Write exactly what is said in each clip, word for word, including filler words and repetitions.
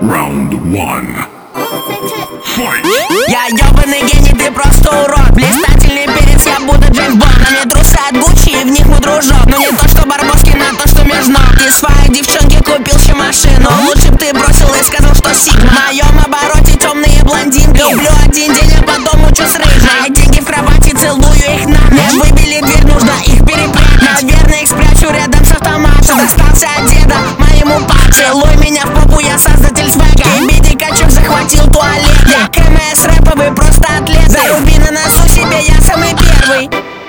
Round one. Fight. Я ёбаный гений, ты просто урод. Блистательный перец, я будто Джеймс Бонд. На мне трусы от Гуччи, и в них мой дружок. Но не то, что Барбоскин, а то, что между ног. Ты своей девчонке купил еще машину. Лучше б ты бросил и сказал, что сигма. В моем обороте темные блондинки. Люблю один день, а потом учу с рыжей. Мои деньги в кровати, целую их на. Мне выбили дверь, нужно их перепрятать. Наверное, их спрячу рядом с автоматом. Достался от деда моему папе. Целуй меня в попу, я создатель свека. Кибиди качок захватил туалет. Я КМС рэповый, просто атлет. Заруби на носу себе, я самый первый.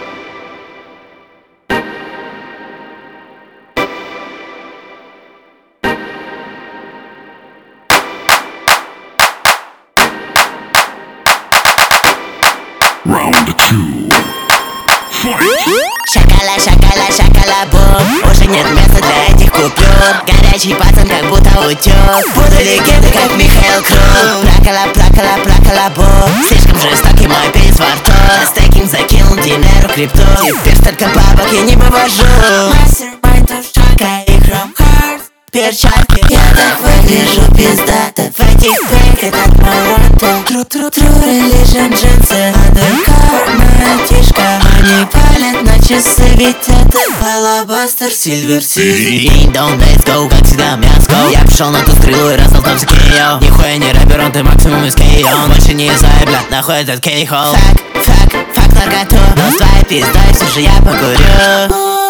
Round two. Fight. Шакала, шакала, шакала, бум. Уже нет места для этих купюр. Горячий пацан, как будто утюг. Буду легендой, как Михаил Круг. Плакала, плакала, плакала, бум. Слишком жестокий мой перец во рту. На стейкинг закинул Динеру крипту. Теперь столько бабок я не вывожу. Мастермайнд, ушака и хром хард. Перчатки, я так выгляжу пиздато. В этих пейках от Марата. Тру-тру-тру, релижен джинсы. Андеркар, тишка. Они палят на часы, ведь это Алабастер, Сильвер Сизи. Ding-dong, let's go, как всегда мяско. Я пришел на ту стрелу и раздал там скейл. Нихуя не рэпер, он ты максимум из кей. Он больше не зай, блядь, нахуй этот кейхол. Фак, фак, фак наркоту. Но с твоей пиздой все же я покурю.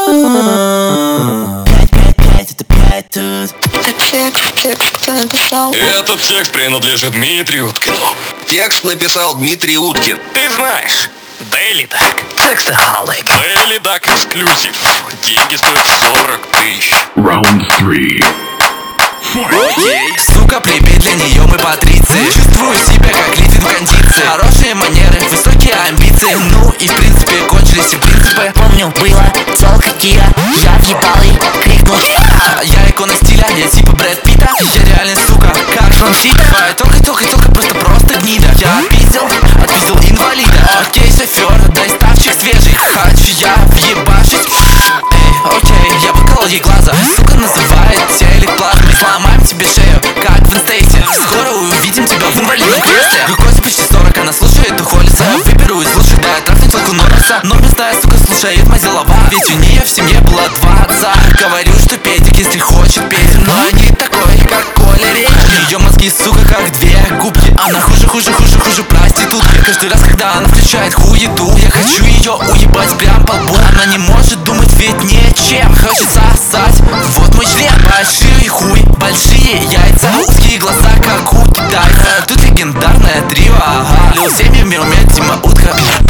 Этот текст принадлежит Дмитрию Уткину. Текст написал Дмитрий Уткин. Ты знаешь, Daily Duck. Текстохолик. Daily Duck эксклюзив. Деньги стоят сорок тысяч. Round three. Окей, сука, привет, для нее мы патриции. Чувствую себя как лифт в кондиции. Хорошие манеры, высокие амбиции. Ну и в принципе кончились все принципы. Помню, было тёлка Кира. Я въебал и крикнул. Я икона стиля, я типа Брэд Питта. Я реальный, сука, как Шон Фита. Твоя тёлка, тёлка, тёлка, просто просто гнида. Я отпиздил, отпиздил инвалида. Окей, шофёр, дай ставчик свежий. Хочу я въебашить. Эй, окей, я выколол ей глаза. Сука называет телеплазмой. Сломаем тебе шею, как в инстейте. Скоро увидим тебя в инвалидном кресле. Глюкозе почти сорок, она слушает Духолиса. Выберу из лучших, да я трахну телку Норриса. Но мясная сука слушает Мазилова. Ведь у нее в семье было два отца. Говорю, что Петик, если хочет петь. Но не такой, как Коля Речь. Ее мозги, сука, как две губки. Она хуже, хуже, хуже, хуже проститутки. Каждый раз, когда она включает хуету, я хочу ее уебать прям по лбу. Она не может думать ведь ничем. Хочет сосать, вот мой член. Большой хуй, большие яйца, узкие глаза, как у китайца. Тут легендарное трио, ага. Лил семь, Мирмет, Тима Утка.